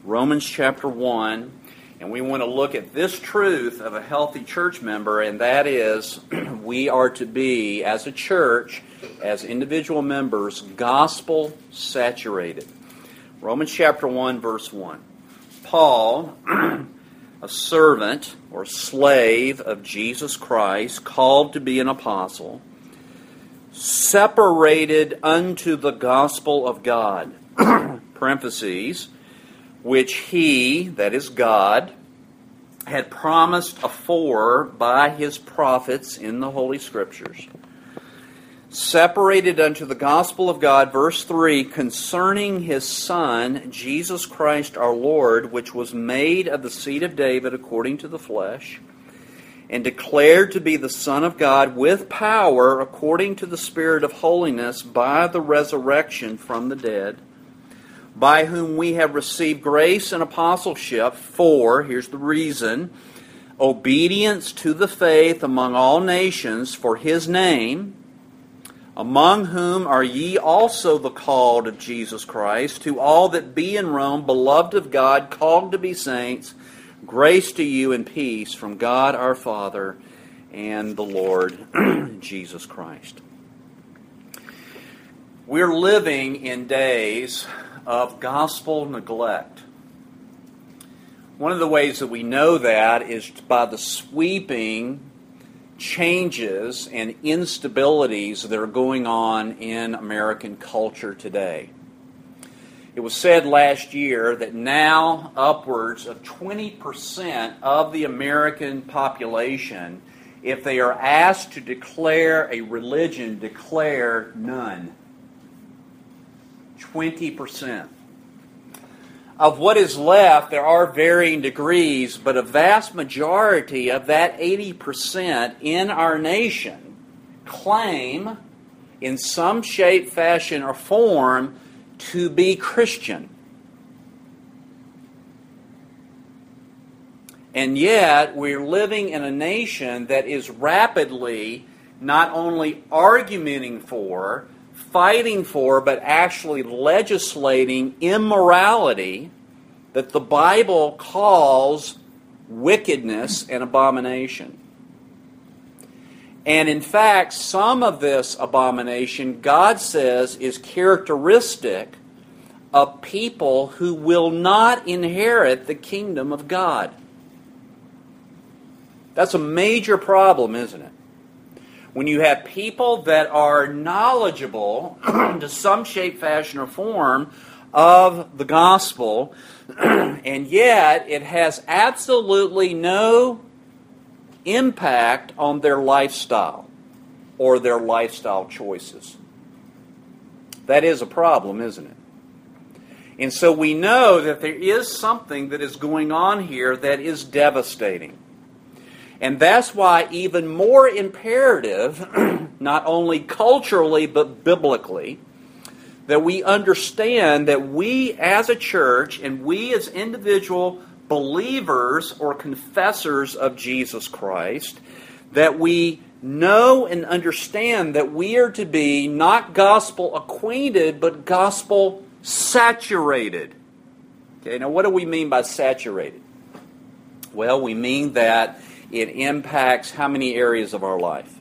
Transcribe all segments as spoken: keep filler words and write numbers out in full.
Romans chapter one, and we want to look at this truth of a healthy church member, and that is we are to be, as a church, as individual members, gospel saturated. Romans chapter one, verse one. Paul, a servant or slave of Jesus Christ, called to be an apostle, separated unto the gospel of God, parentheses, which he, that is God, had promised afore by his prophets in the Holy Scriptures. Separated unto the gospel of God, verse three, concerning his Son, Jesus Christ our Lord, which was made of the seed of David according to the flesh, and declared to be the Son of God with power according to the Spirit of holiness by the resurrection from the dead, by whom we have received grace and apostleship for, here's the reason, obedience to the faith among all nations for his name, among whom are ye also the called of Jesus Christ, to all that be in Rome, beloved of God, called to be saints, grace to you and peace from God our Father and the Lord Jesus Christ. We're living in days of gospel neglect. One of the ways that we know that is by the sweeping changes and instabilities that are going on in American culture today. It was said last year that now upwards of twenty percent of the American population, if they are asked to declare a religion, declare none. twenty percent. Of what is left, there are varying degrees, but a vast majority of that eighty percent in our nation claim, in some shape, fashion, or form, to be Christian. And yet, we're living in a nation that is rapidly not only arguing for, fighting for, but actually legislating immorality that the Bible calls wickedness and abomination. And in fact, some of this abomination, God says, is characteristic of people who will not inherit the kingdom of God. That's a major problem, isn't it? When you have people that are knowledgeable to some shape, fashion, or form of the gospel, and yet it has absolutely no impact on their lifestyle or their lifestyle choices. That is a problem, isn't it? And so we know that there is something that is going on here that is devastating. And that's why even more imperative, not only culturally but biblically, that we understand that we as a church and we as individual believers or confessors of Jesus Christ, that we know and understand that we are to be not gospel acquainted but gospel saturated. Okay, now what do we mean by saturated? Well, we mean that it impacts how many areas of our life?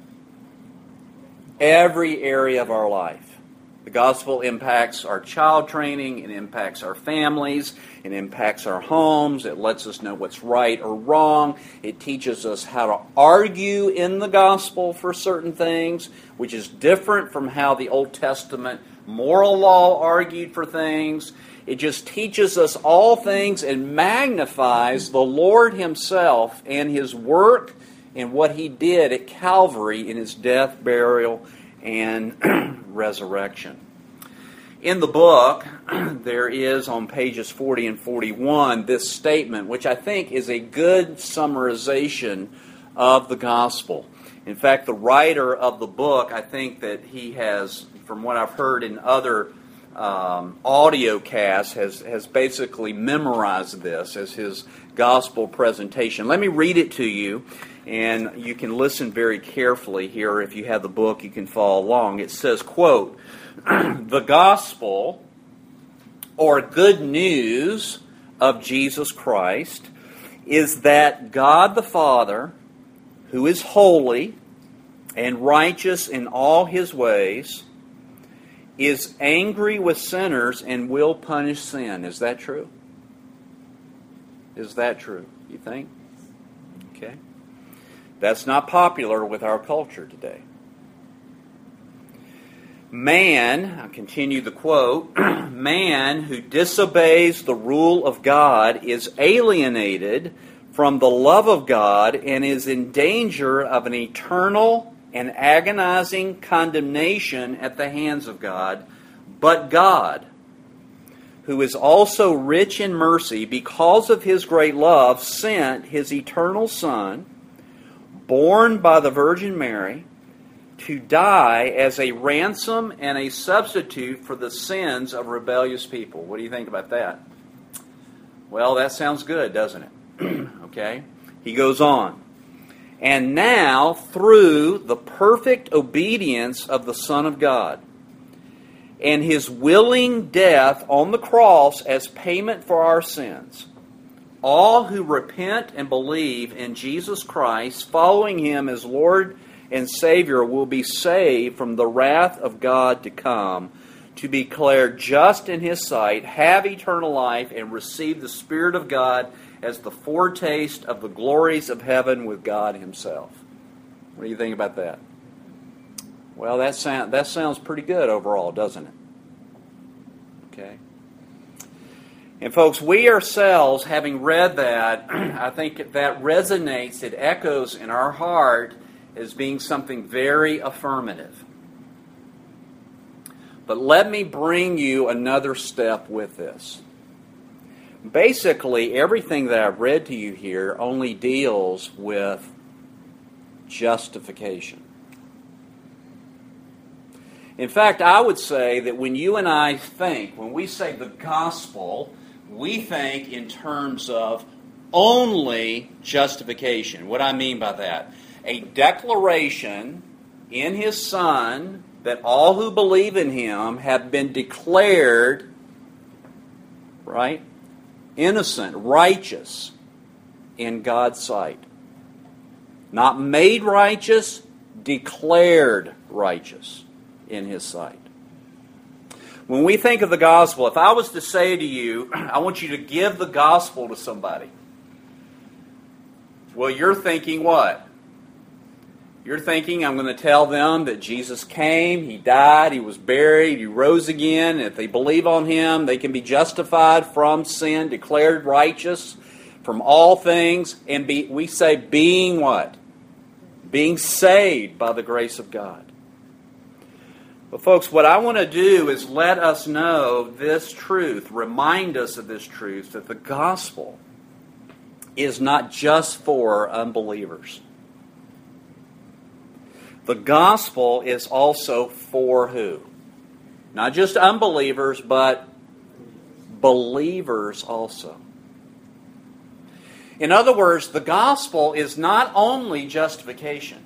Every area of our life. The gospel impacts our child training, it impacts our families, it impacts our homes, it lets us know what's right or wrong, it teaches us how to argue in the gospel for certain things, which is different from how the Old Testament moral law argued for things. It just teaches us all things and magnifies the Lord Himself and His work and what He did at Calvary in His death, burial, and resurrection. In the book, there is on pages forty and forty-one this statement, which I think is a good summarization of the gospel. In fact, the writer of the book, I think that he has, from what I've heard in other um, audio casts, has, has basically memorized this as his gospel presentation. Let me read it to you, and you can listen very carefully here. If you have the book, you can follow along. It says, quote, "The gospel, or good news of Jesus Christ is that God the Father, who is holy and righteous in all his ways, is angry with sinners and will punish sin. Is that true? Is that true, you think? Okay. That's not popular with our culture today. Man, I'll continue the quote, man who disobeys the rule of God is alienated from the love of God and is in danger of an eternal and agonizing condemnation at the hands of God. But God, who is also rich in mercy because of his great love, sent his eternal Son, born by the Virgin Mary, to die as a ransom and a substitute for the sins of rebellious people. What do you think about that? Well, that sounds good, doesn't it? Okay? He goes on. And now, through the perfect obedience of the Son of God and his willing death on the cross as payment for our sins, all who repent and believe in Jesus Christ, following him as Lord and Savior, will be saved from the wrath of God to come, to be declared just in his sight, have eternal life, and receive the Spirit of God as the foretaste of the glories of heaven with God himself. What do you think about that? Well, that, sound, that sounds pretty good overall, doesn't it? Okay. And folks, we ourselves, having read that, I think that resonates, it echoes in our heart as being something very affirmative. But let me bring you another step with this. Basically, everything that I've read to you here only deals with justification. In fact, I would say that when you and I think, when we say the gospel, we think in terms of only justification. What I mean by that? A declaration in his Son that all who believe in him have been declared, right, innocent, righteous in God's sight. Not made righteous, declared righteous in his sight. When we think of the gospel, if I was to say to you, I want you to give the gospel to somebody, well, you're thinking what? You're thinking, I'm going to tell them that Jesus came, he died, he was buried, he rose again, and if they believe on him, they can be justified from sin, declared righteous from all things, and be, we say being what? Being saved by the grace of God. But folks, what I want to do is let us know this truth, remind us of this truth, that the gospel is not just for unbelievers. The gospel is also for who? Not just unbelievers, but believers also. In other words, the gospel is not only justification,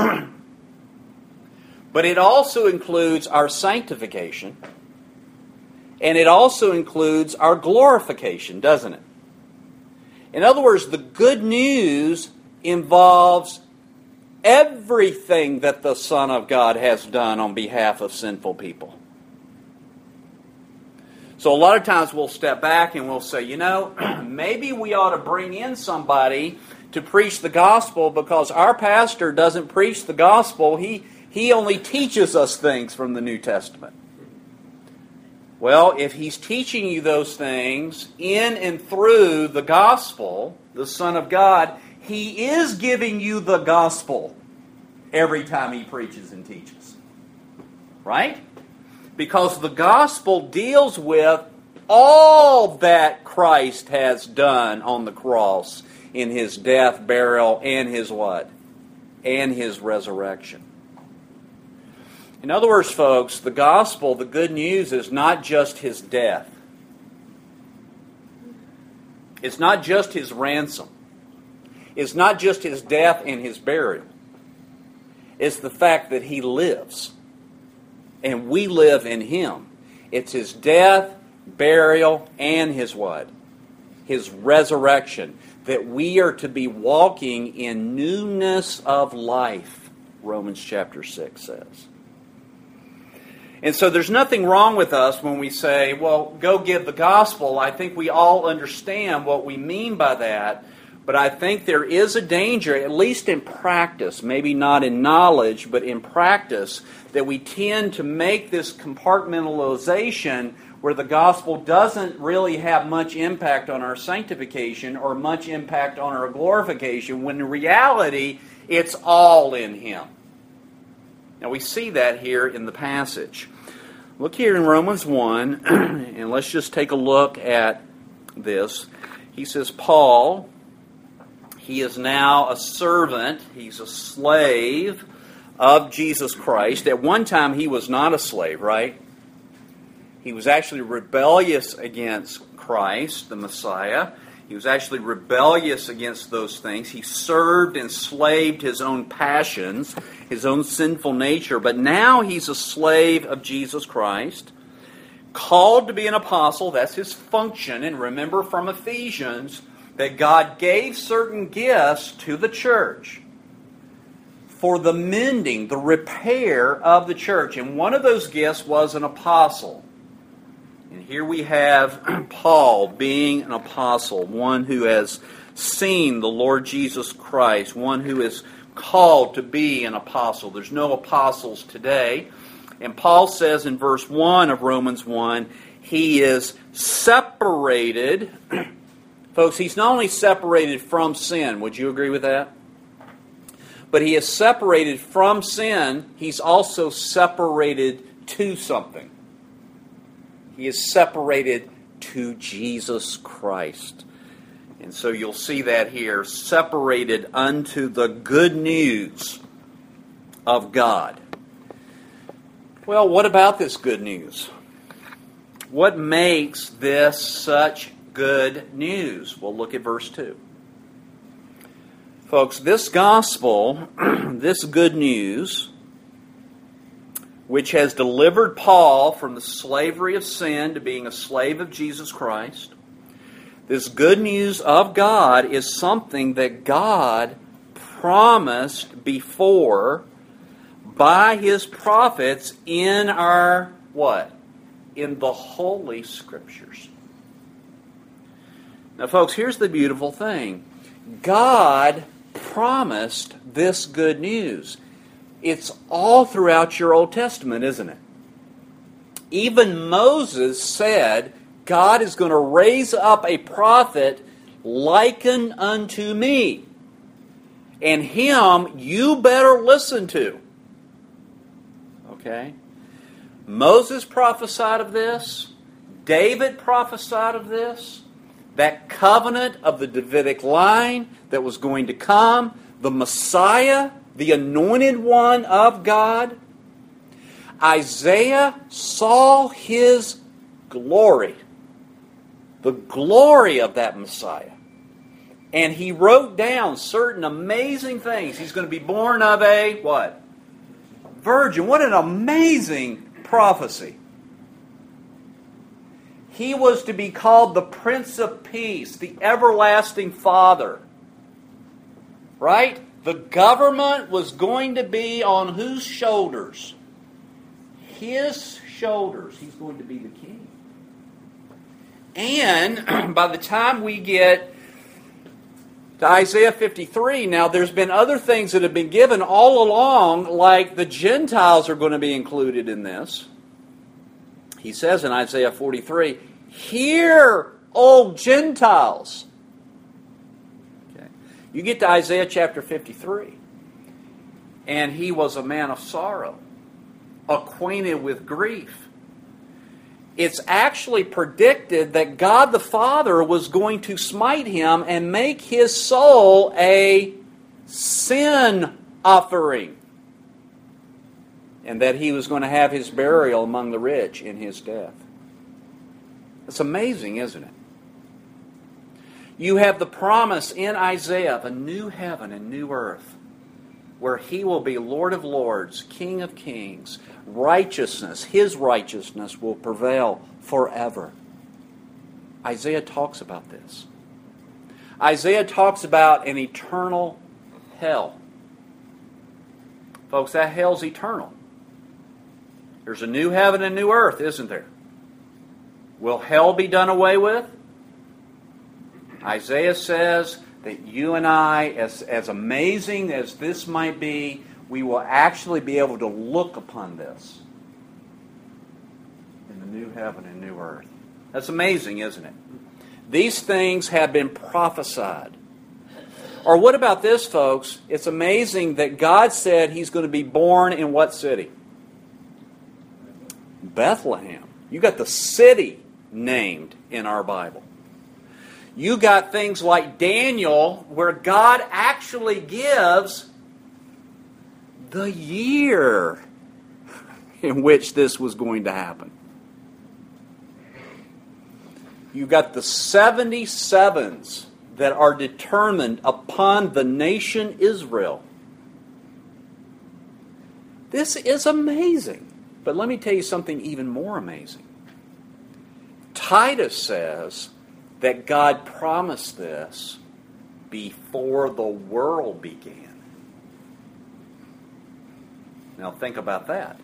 but it also includes our sanctification, and it also includes our glorification, doesn't it? In other words, the good news involves everything that the Son of God has done on behalf of sinful people. So a lot of times we'll step back and we'll say, you know, maybe we ought to bring in somebody to preach the gospel because our pastor doesn't preach the gospel. He, he only teaches us things from the New Testament. Well, if he's teaching you those things in and through the gospel, the Son of God, he is giving you the gospel every time he preaches and teaches. Right? Because the gospel deals with all that Christ has done on the cross in his death, burial, and his what? And his resurrection. In other words, folks, the gospel, the good news, is not just his death. It's not just his ransom. It's not just his death and his burial. It's the fact that he lives. And we live in him. It's his death, burial, and his what? His resurrection, that we are to be walking in newness of life, Romans chapter six says. And so there's nothing wrong with us when we say, well, go give the gospel. I think we all understand what we mean by that. But I think there is a danger, at least in practice, maybe not in knowledge, but in practice, that we tend to make this compartmentalization where the gospel doesn't really have much impact on our sanctification or much impact on our glorification, when in reality, it's all in Him. Now we see that here in the passage. Look here in Romans one, and let's just take a look at this. He says, Paul, he is now a servant, he's a slave of Jesus Christ. At one time he was not a slave, right? He was actually rebellious against Christ, the Messiah. He was actually rebellious against those things. He served, enslaved his own passions, his own sinful nature. But now he's a slave of Jesus Christ, called to be an apostle. That's his function. And remember from Ephesians that God gave certain gifts to the church for the mending, the repair of the church. And one of those gifts was an apostle. And here we have Paul being an apostle, one who has seen the Lord Jesus Christ, one who is called to be an apostle. There's no apostles today. And Paul says in verse one of Romans one, he is separated. Folks, he's not only separated from sin, would you agree with that? But he is separated from sin, he's also separated to something. He is separated to Jesus Christ. And so you'll see that here, separated unto the good news of God. Well, what about this good news? What makes this such good news? Well, look at verse two. Folks, this gospel, this good news, which has delivered Paul from the slavery of sin to being a slave of Jesus Christ, this good news of God is something that God promised before by His prophets in our, what? In the Holy Scriptures. Now, folks, here's the beautiful thing. God promised this good news. It's all throughout your Old Testament, isn't it? Even Moses said, God is going to raise up a prophet likened unto me. And him you better listen to. Okay? Moses prophesied of this. David prophesied of this. That covenant of the Davidic line that was going to come. The Messiah, the anointed one of God. Isaiah saw his glory. The glory of that Messiah. And he wrote down certain amazing things. He's going to be born of a, what? Virgin. What an amazing prophecy. He was to be called the Prince of Peace, the everlasting Father. Right? The government was going to be on whose shoulders? His shoulders. He's going to be the king. And by the time we get to Isaiah fifty-three, now there's been other things that have been given all along, like the Gentiles are going to be included in this. He says in Isaiah forty-three, "Hear, O Gentiles." Okay. You get to Isaiah chapter fifty-three, and he was a man of sorrow, acquainted with grief. It's actually predicted that God the Father was going to smite him and make his soul a sin offering. And that he was going to have his burial among the rich in his death. It's amazing, isn't it? You have the promise in Isaiah of a new heaven and new earth, where he will be Lord of lords, King of kings. Righteousness, his righteousness will prevail forever. Isaiah talks about this. Isaiah talks about an eternal hell. Folks, that hell's eternal. There's a new heaven and new earth, isn't there? Will hell be done away with? Isaiah says that you and I, as, as amazing as this might be, we will actually be able to look upon this in the new heaven and new earth. That's amazing, isn't it? These things have been prophesied. Or what about this, folks? It's amazing that God said He's going to be born in what city? Bethlehem. You got the city named in our Bible. You got things like Daniel, where God actually gives the year in which this was going to happen. You got the seventy-sevens that are determined upon the nation Israel. This is amazing. But let me tell you something even more amazing. Titus says that God promised this before the world began. Now think about that.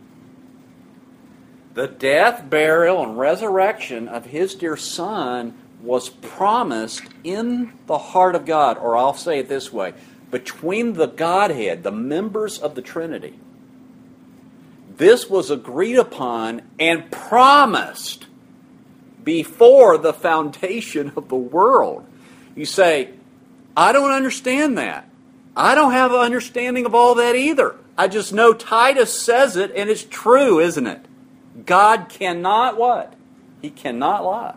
The death, burial, and resurrection of His dear Son was promised in the heart of God, or I'll say it this way, between the Godhead, the members of the Trinity. This was agreed upon and promised before the foundation of the world. You say, I don't understand that. I don't have an understanding of all that either. I just know Titus says it, and it's true, isn't it? God cannot what? He cannot lie.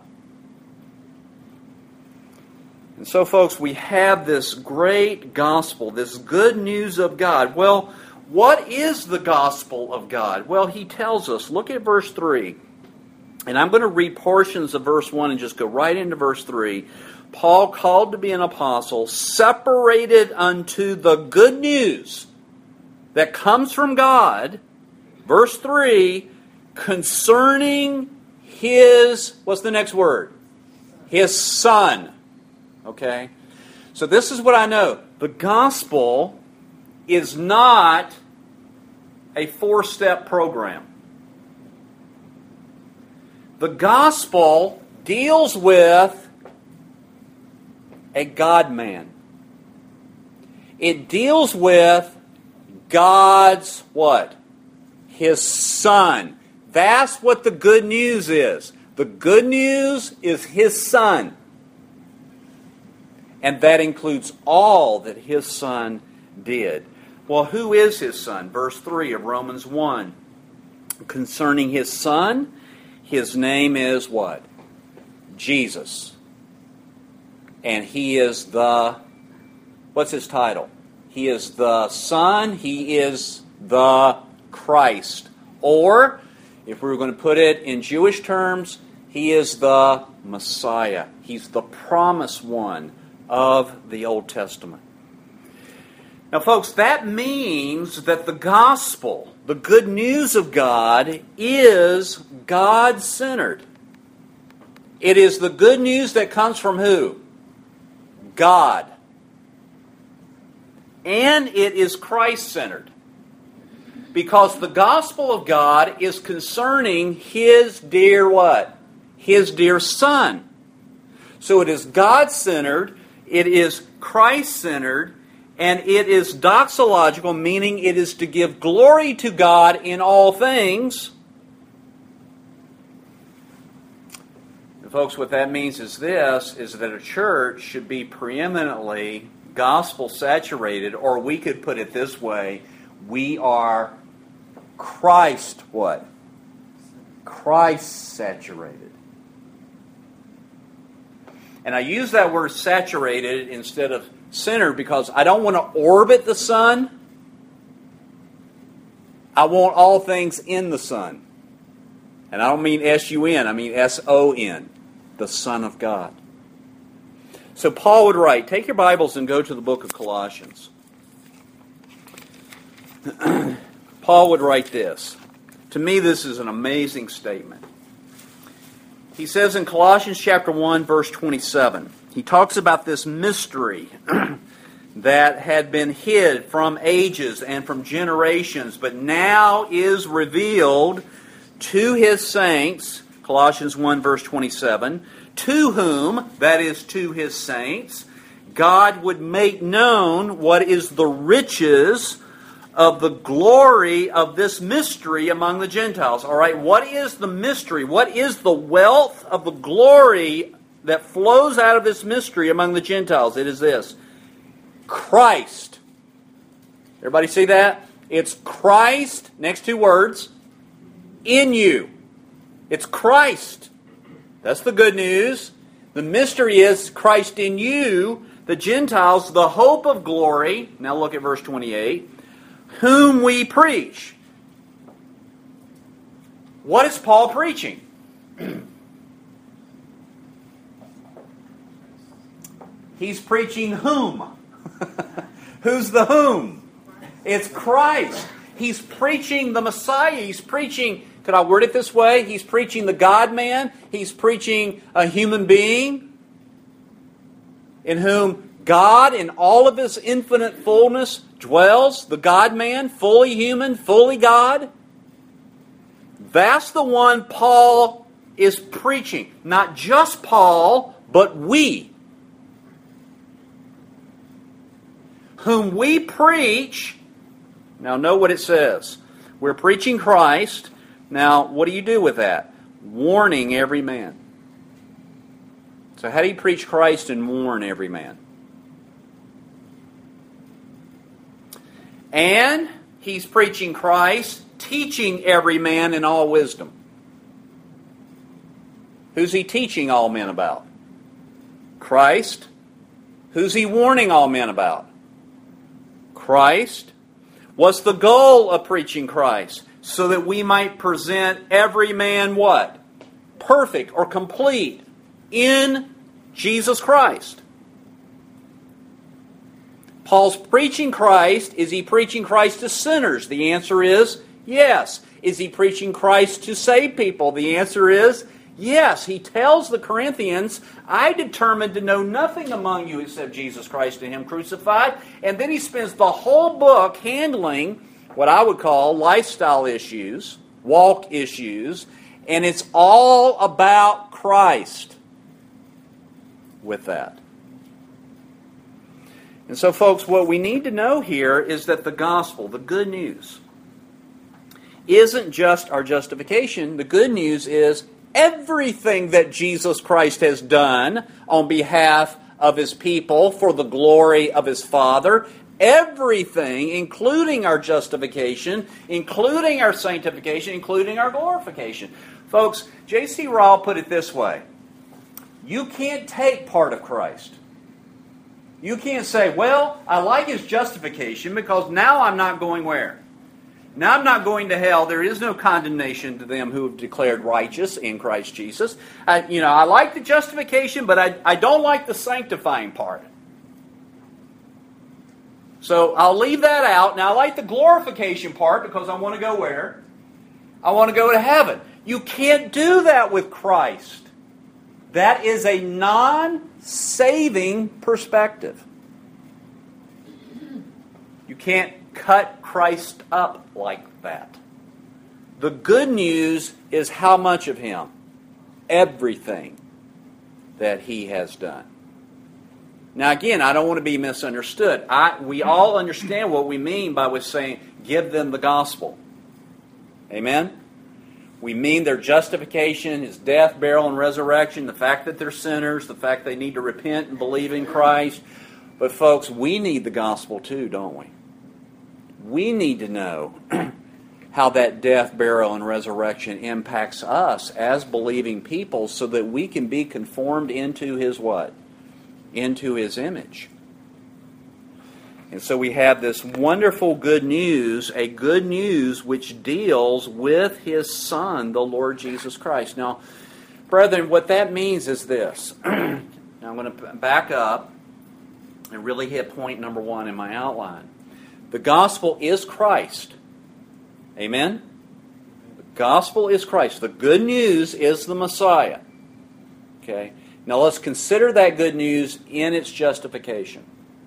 And so, folks, we have this great gospel, this good news of God. Well, what is the gospel of God? Well, he tells us. Look at verse three. And I'm going to read portions of verse one and just go right into verse three. Paul, called to be an apostle, separated unto the good news that comes from God, verse three, concerning His, what's the next word? His Son. Okay? So this is what I know. The gospel is not a four-step program. The gospel deals with a God-man. It deals with God's what? His Son. That's what the good news is. The good news is His Son. And that includes all that His Son did. Well, who is His Son? Verse three of Romans one. Concerning His Son, His name is what? Jesus. And He is the, what's His title? He is the Son. He is the Christ. Or, if we were going to put it in Jewish terms, He is the Messiah. He's the promised one of the Old Testament. Now, folks, that means that the gospel, the good news of God, is God-centered. It is the good news that comes from who? God. And it is Christ-centered. Because the gospel of God is concerning His dear what? His dear Son. So it is God-centered, it is Christ-centered, and it is doxological, meaning it is to give glory to God in all things. And folks, what that means is this, is that a church should be preeminently gospel-saturated, or we could put it this way, we are Christ what? Christ-saturated. And I use that word saturated instead of centered because I don't want to orbit the Son. I want all things in the Son. And I don't mean S U N, I mean S O N, the Son of God. So Paul would write, take your Bibles and go to the book of Colossians. Paul would write this. To me, this is an amazing statement. He says in Colossians chapter one, verse twenty-seven, he talks about this mystery that had been hid from ages and from generations, but now is revealed to His saints, Colossians one, verse twenty-seven, to whom, that is to His saints, God would make known what is the riches of the glory of this mystery among the Gentiles. All right, what is the mystery? What is the wealth of the glory that flows out of this mystery among the Gentiles? It is this: Christ. Everybody see that? It's Christ, next two words, in you. It's Christ. That's the good news. The mystery is Christ in you, the Gentiles, the hope of glory. Now look at verse twenty-eight. Whom we preach. What is Paul preaching? He's preaching whom? Who's the whom? It's Christ. He's preaching the Messiah. He's preaching, could I word it this way? He's preaching the God-man. He's preaching a human being in whom God in all of His infinite fullness dwells. The God-man, fully human, fully God. That's the one Paul is preaching. Not just Paul, but we. Whom we preach. Now know what it says. We're preaching Christ. Now, what do you do with that? Warning every man. So how do you preach Christ and warn every man? And he's preaching Christ, teaching every man in all wisdom. Who's he teaching all men about? Christ. Who's he warning all men about? Christ. What's the goal of preaching Christ? So that we might present every man what? Perfect or complete in Jesus Christ. Paul's preaching Christ. Is he preaching Christ to sinners? The answer is yes. Is he preaching Christ to save people? The answer is yes. He tells the Corinthians, I determined to know nothing among you except Jesus Christ and Him crucified. And then he spends the whole book handling what I would call lifestyle issues, walk issues, and it's all about Christ with that. And so, folks, what we need to know here is that the gospel, the good news, isn't just our justification. The good news is everything that Jesus Christ has done on behalf of His people for the glory of His Father. Everything, including our justification, including our sanctification, including our glorification. Folks, J C Ryle put it this way. You can't take part of Christ. You can't say, well, I like His justification because now I'm not going where? Now I'm not going to hell. There is no condemnation to them who have declared righteous in Christ Jesus. I, you know, I like the justification, but I, I don't like the sanctifying part. So I'll leave that out. Now I like the glorification part because I want to go where? I want to go to heaven. You can't do that with Christ. That is a non-saving perspective. You can't cut Christ up like that. The good news is how much of Him? Everything that He has done. Now again, I don't want to be misunderstood. I, we all understand what we mean by with saying, give them the gospel. Amen? We mean their justification, His death, burial, and resurrection, the fact that they're sinners, the fact they need to repent and believe in Christ. But folks, we need the gospel too, don't we? We need to know how that death, burial, and resurrection impacts us as believing people so that we can be conformed into His what? Into His image. And so we have this wonderful good news, a good news which deals with His Son, the Lord Jesus Christ. Now, brethren, what that means is this. Now I'm going to back up and really hit point number one in my outline. The gospel is Christ. Amen? The gospel is Christ. The good news is the Messiah. Okay? Now let's consider that good news in its justification.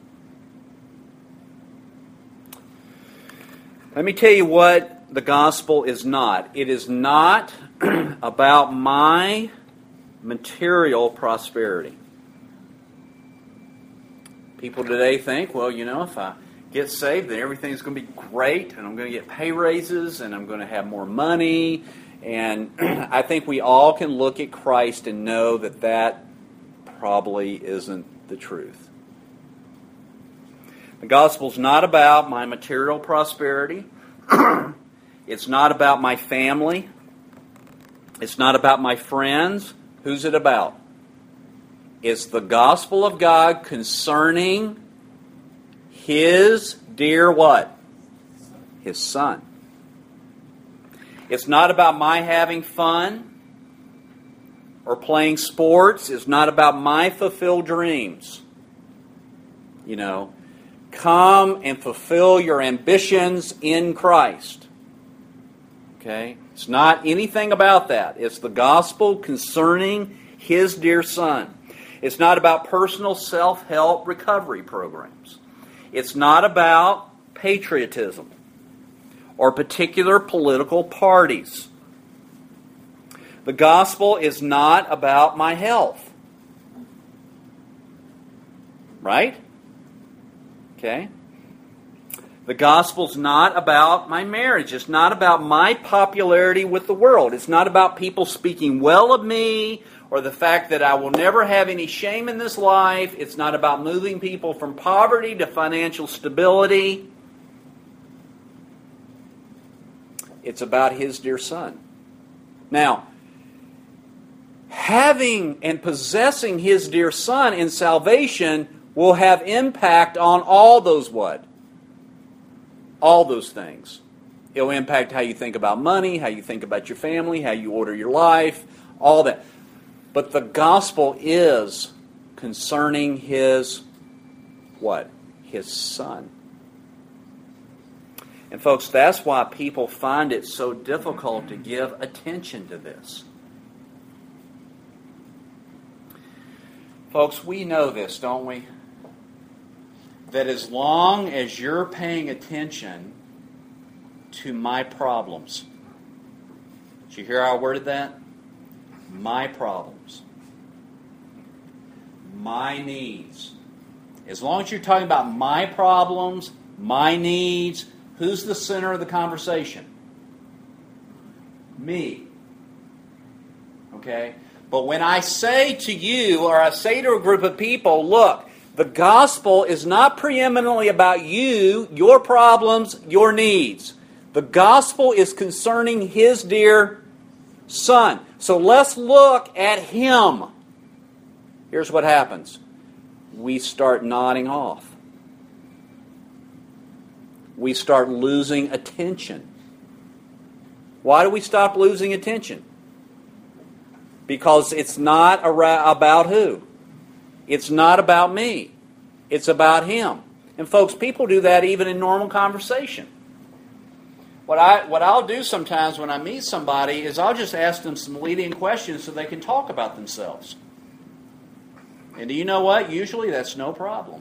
Let me tell you what the gospel is not. It is not about my material prosperity. People today think, well, you know, if I get saved, then everything's going to be great, and I'm going to get pay raises, and I'm going to have more money. And I think we all can look at Christ and know that that probably isn't the truth. The gospel's not about my material prosperity. It's not about my family. It's not about my friends. Who's it about? It's the gospel of God concerning His dear what? His Son. It's not about my having fun or playing sports. It's not about my fulfilled dreams. You know, come and fulfill your ambitions in Christ. Okay? It's not anything about that. It's the gospel concerning His dear Son. It's not about personal self-help recovery programs. It's not about patriotism or particular political parties. The gospel is not about my health. Right? Okay? The gospel's not about my marriage. It's not about my popularity with the world. It's not about people speaking well of me or the fact that I will never have any shame in this life. It's not about moving people from poverty to financial stability. It's about His dear Son. Now, having and possessing His dear Son in salvation will have impact on all those what? All those things. It'll impact how you think about money, how you think about your family, how you order your life, all that. But the gospel is concerning His what? His Son. And folks, that's why people find it so difficult to give attention to this. Folks, we know this, don't we? That as long as you're paying attention to my problems, did you hear how I worded that? My problems. My needs. As long as you're talking about my problems, my needs, who's the center of the conversation? Me. Okay? But when I say to you, or I say to a group of people, look, the gospel is not preeminently about you, your problems, your needs. The gospel is concerning His dear Son. So let's look at Him. Here's what happens. We start nodding off. We start losing attention. Why do we stop losing attention? Because it's not about who? It's not about me. It's about Him. And folks, people do that even in normal conversation. What, I, what I'll do sometimes when I meet somebody is I'll just ask them some leading questions so they can talk about themselves. And do you know what? Usually that's no problem.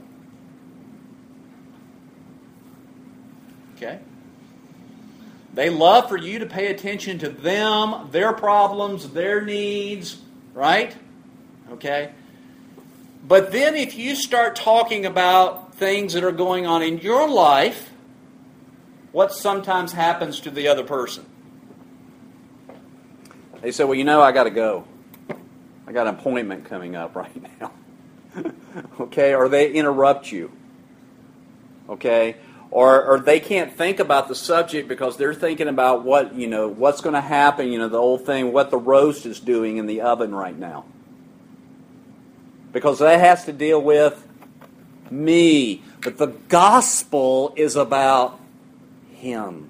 Okay? They love for you to pay attention to them, their problems, their needs, right? Okay? But then if you start talking about things that are going on in your life, what sometimes happens to the other person? They say, well, you know, I got to go. I got an appointment coming up right now. Okay? Or they interrupt you. Okay? Or, or they can't think about the subject because they're thinking about what, you know, what's going to happen, you know, the old thing, what the roast is doing in the oven right now. Because that has to deal with me. But the gospel is about Him.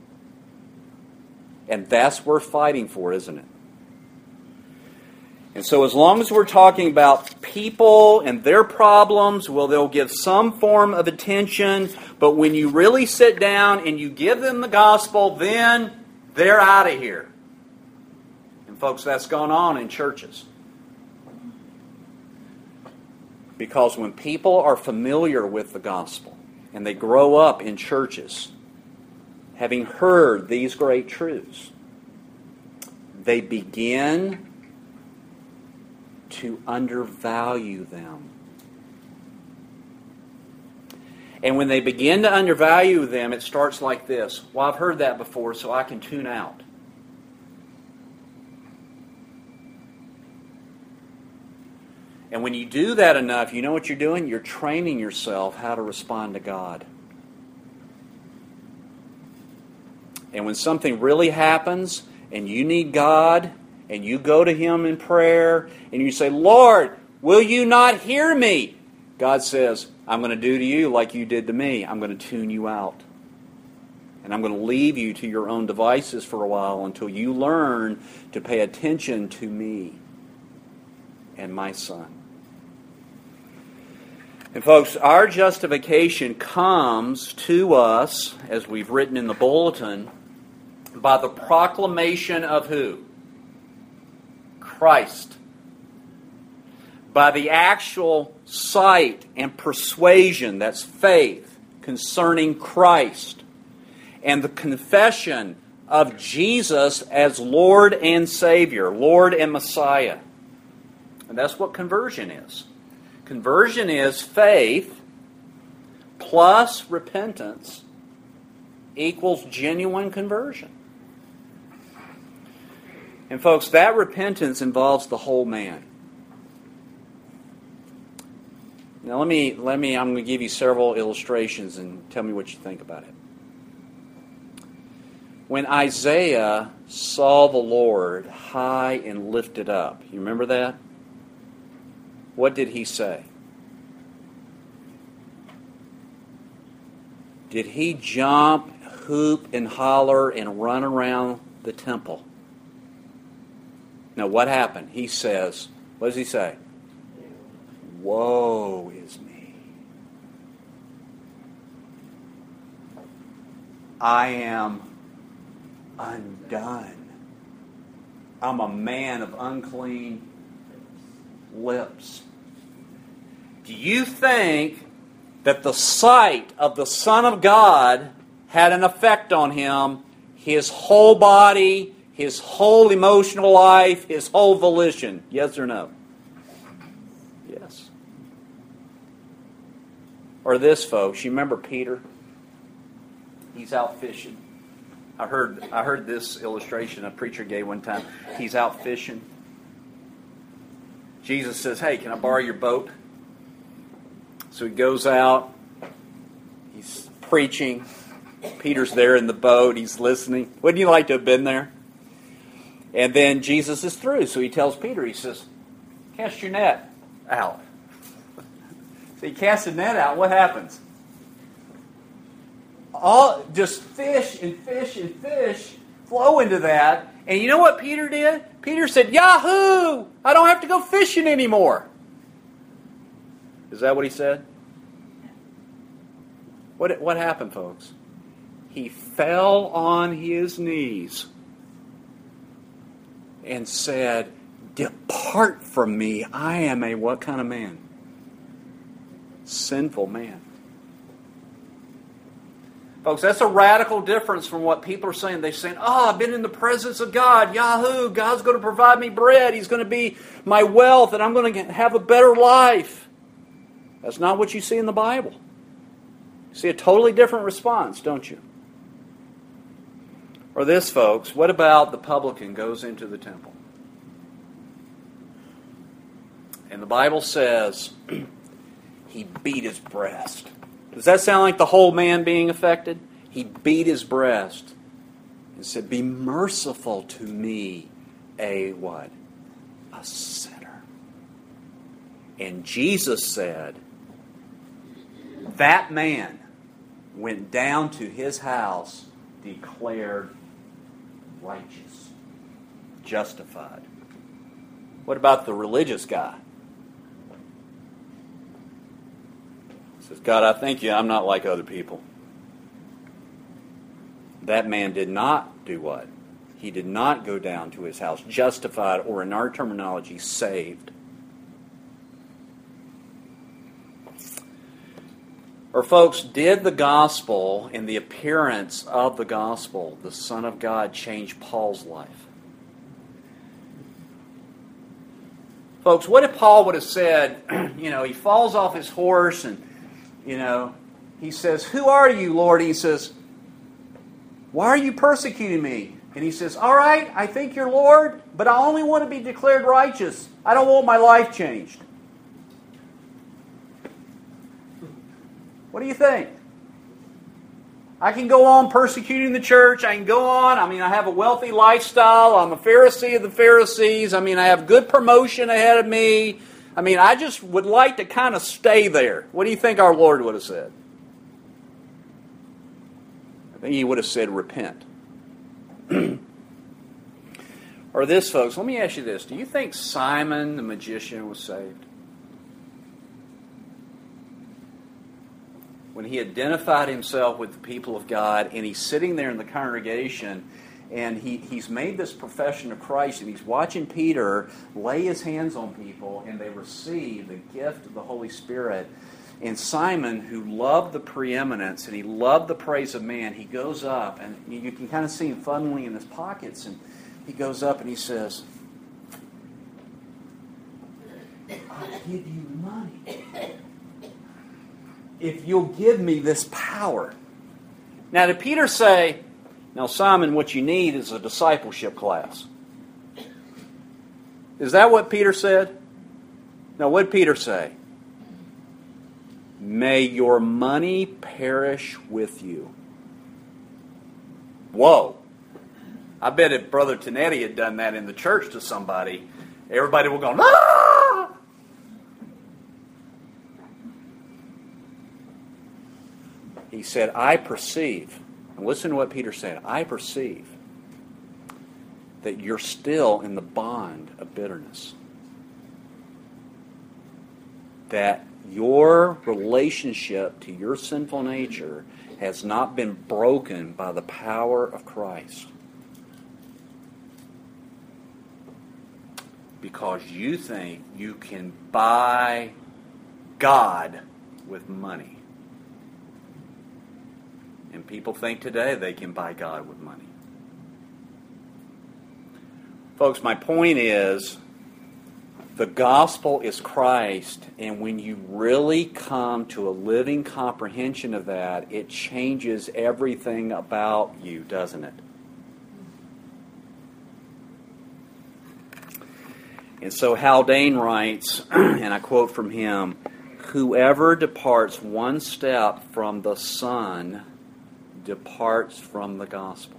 And that's worth fighting for, isn't it? And so as long as we're talking about people and their problems, well, they'll give some form of attention. But when you really sit down and you give them the gospel, then they're out of here. And folks, that's gone on in churches. Because when people are familiar with the gospel and they grow up in churches having heard these great truths, they begin to undervalue them. And when they begin to undervalue them, it starts like this. Well, I've heard that before, so I can tune out. And when you do that enough, you know what you're doing? You're training yourself how to respond to God. And when something really happens, and you need God, and you go to Him in prayer, and you say, Lord, will you not hear me? God says, I'm going to do to you like you did to me. I'm going to tune you out. And I'm going to leave you to your own devices for a while until you learn to pay attention to me and my Son. And folks, our justification comes to us, as we've written in the bulletin, by the proclamation of who? Christ. By the actual sight and persuasion, that's faith, concerning Christ. And the confession of Jesus as Lord and Savior, Lord and Messiah. And that's what conversion is. Conversion is faith plus repentance equals genuine conversion. And folks, that repentance involves the whole man. Now let me, let me, I'm going to give you several illustrations and tell me what you think about it. When Isaiah saw the Lord high and lifted up, you remember that? What did he say? Did he jump, hoop, and holler and run around the temple? Now, what happened? He says, what does he say? Woe is me. I am undone. I'm a man of unclean lips. Do you think that the sight of the Son of God had an effect on him, his whole body, his whole emotional life, his whole volition? Yes or no? Yes. Or this, folks, you remember Peter? He's out fishing. I heard I heard this illustration a preacher gave one time. He's out fishing. Jesus says, hey, can I borrow your boat? So he goes out. He's preaching. Peter's there in the boat. He's listening. Wouldn't you like to have been there? And then Jesus is through. So he tells Peter, he says, cast your net out. So he casts the net out. What happens? All just fish and fish and fish flow into that. And you know what Peter did? Peter said, Yahoo! I don't have to go fishing anymore. Is that what he said? What, what happened, folks? He fell on his knees and said, depart from me. I am a what kind of man? Sinful man. Folks, that's a radical difference from what people are saying. They're saying, oh, I've been in the presence of God. Yahoo! God's going to provide me bread. He's going to be my wealth, and I'm going to have a better life. That's not what you see in the Bible. You see a totally different response, don't you? Or this, folks, what about the publican goes into the temple? And the Bible says he beat his breast. Does that sound like the whole man being affected? He beat his breast and said, be merciful to me, a what? A sinner. And Jesus said, that man went down to his house declared righteous, justified. What about the religious guy? He says, God, I thank you, I'm not like other people. That man did not do what? He did not go down to his house justified, or in our terminology, saved. Or folks, did the gospel and the appearance of the gospel, the Son of God, change Paul's life? Folks, what if Paul would have said, you know, he falls off his horse and, you know, he says, "Who are you, Lord?" And he says, "Why are you persecuting me?" And he says, "All right, I think you're Lord, but I only want to be declared righteous. I don't want my life changed." What do you think? I can go on persecuting the church. I can go on. I mean, I have a wealthy lifestyle. I'm a Pharisee of the Pharisees. I mean, I have good promotion ahead of me. I mean, I just would like to kind of stay there. What do you think our Lord would have said? I think He would have said, "Repent." Or this, folks, let me ask you this. Do you think Simon the magician was saved? When he identified himself with the people of God, and he's sitting there in the congregation, and he, he's made this profession of Christ, and he's watching Peter lay his hands on people, and they receive the gift of the Holy Spirit. And Simon, who loved the preeminence, and he loved the praise of man, he goes up, and you can kind of see him fumbling in his pockets, and he goes up and he says, "I'll give you money if you'll give me this power." Now, did Peter say, "Now, Simon, what you need is a discipleship class"? Is that what Peter said? No, what did Peter say? "May your money perish with you." Whoa. I bet if Brother Tanetti had done that in the church to somebody, everybody would go, "Ah!" He said, "I perceive," and listen to what Peter said, "I perceive that you're still in the bond of bitterness. That your relationship to your sinful nature has not been broken by the power of Christ. Because you think you can buy God with money." And people think today they can buy God with money. Folks, my point is, the gospel is Christ, and when you really come to a living comprehension of that, it changes everything about you, doesn't it? And so Haldane writes, and I quote from him, "Whoever departs one step from the Son departs from the gospel."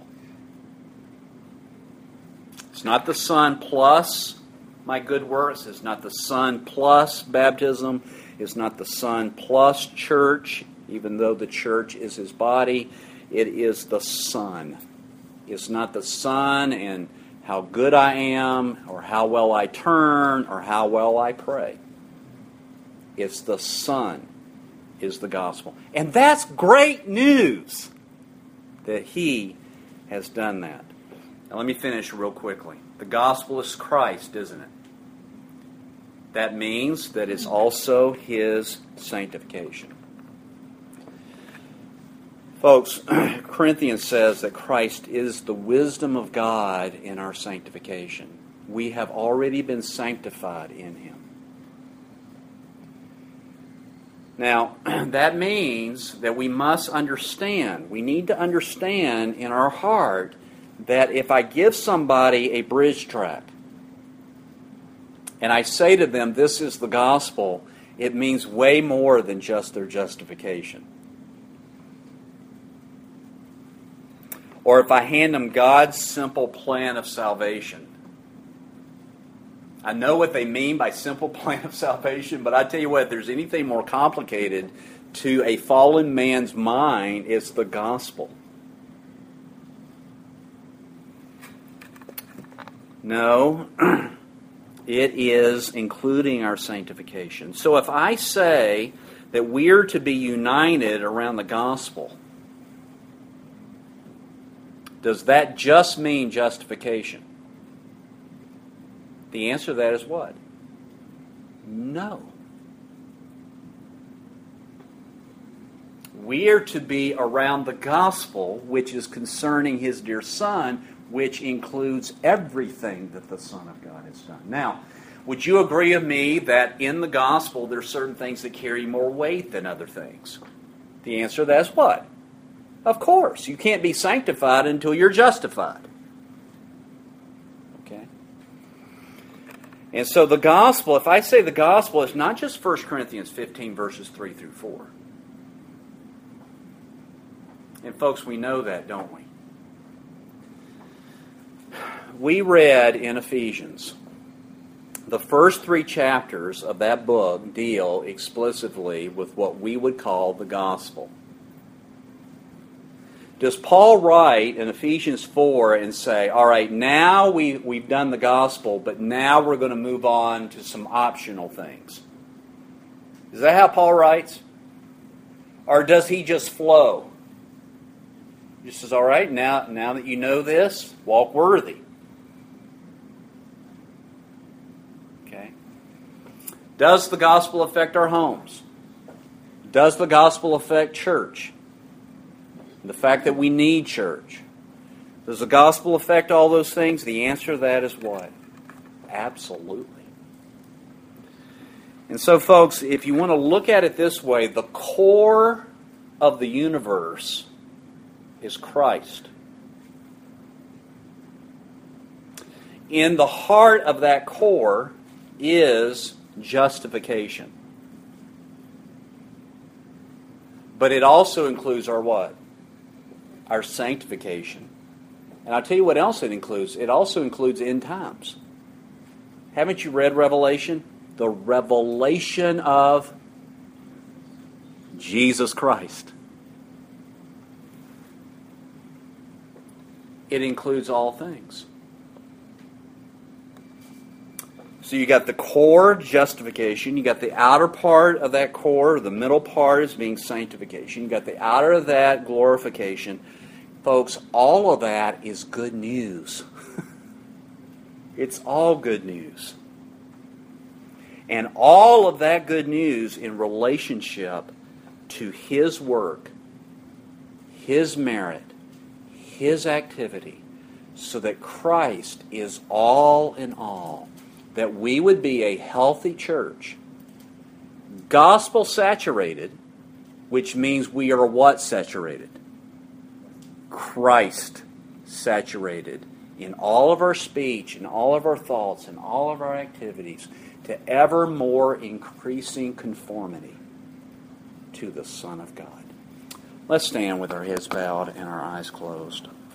It's not the Son plus my good works. It's not the Son plus baptism. It's not the Son plus church, even though the church is His body. It is the Son. It's not the Son and how good I am, or how well I turn, or how well I pray. It's the Son is the gospel. And that's great news that He has done that. Now let me finish real quickly. The gospel is Christ, isn't it? That means that it's also His sanctification. Folks, Corinthians says that Christ is the wisdom of God in our sanctification. We have already been sanctified in Him. Now, that means that we must understand, we need to understand in our heart that if I give somebody a bridge tract and I say to them, "This is the gospel," it means way more than just their justification. Or if I hand them God's simple plan of salvation. I know what they mean by simple plan of salvation, but I tell you what, if there's anything more complicated to a fallen man's mind, it's the gospel. No, it is including our sanctification. So if I say that we're to be united around the gospel, does that just mean justification? The answer to that is what? No. We are to be around the gospel, which is concerning his dear Son, which includes everything that the Son of God has done. Now, would you agree with me that in the gospel there are certain things that carry more weight than other things? The answer to that is what? Of course. You can't be sanctified until you're justified. Okay? And so the gospel, if I say the gospel, it's not just First Corinthians fifteen, verses three through four. And folks, we know that, don't we? We read in Ephesians, the first three chapters of that book deal explicitly with what we would call the gospel. Does Paul write in Ephesians four and say, all right, now we, we've done the gospel, but now we're going to move on to some optional things? Is that how Paul writes? Or does he just flow? He says, all right, now, now that you know this, walk worthy. Okay. Does the gospel affect our homes? Does the gospel affect church? The fact that we need church. Does the gospel affect all those things? The answer to that is what? Absolutely. And so, folks, if you want to look at it this way, the core of the universe is Christ. In the heart of that core is justification. But it also includes our what? Our sanctification. And I'll tell you what else it includes. It also includes end times. Haven't you read Revelation? The revelation of Jesus Christ. It includes all things. So you got the core, justification. You got the outer part of that core. The middle part is being sanctification. You got the outer of that, glorification. Folks, all of that is good news. It's all good news. And all of that good news in relationship to His work, His merit, His activity, so that Christ is all in all. That we would be a healthy church, gospel saturated, which means we are what saturated? Christ saturated in all of our speech, in all of our thoughts, in all of our activities, to ever more increasing conformity to the Son of God. Let's stand with our heads bowed and our eyes closed.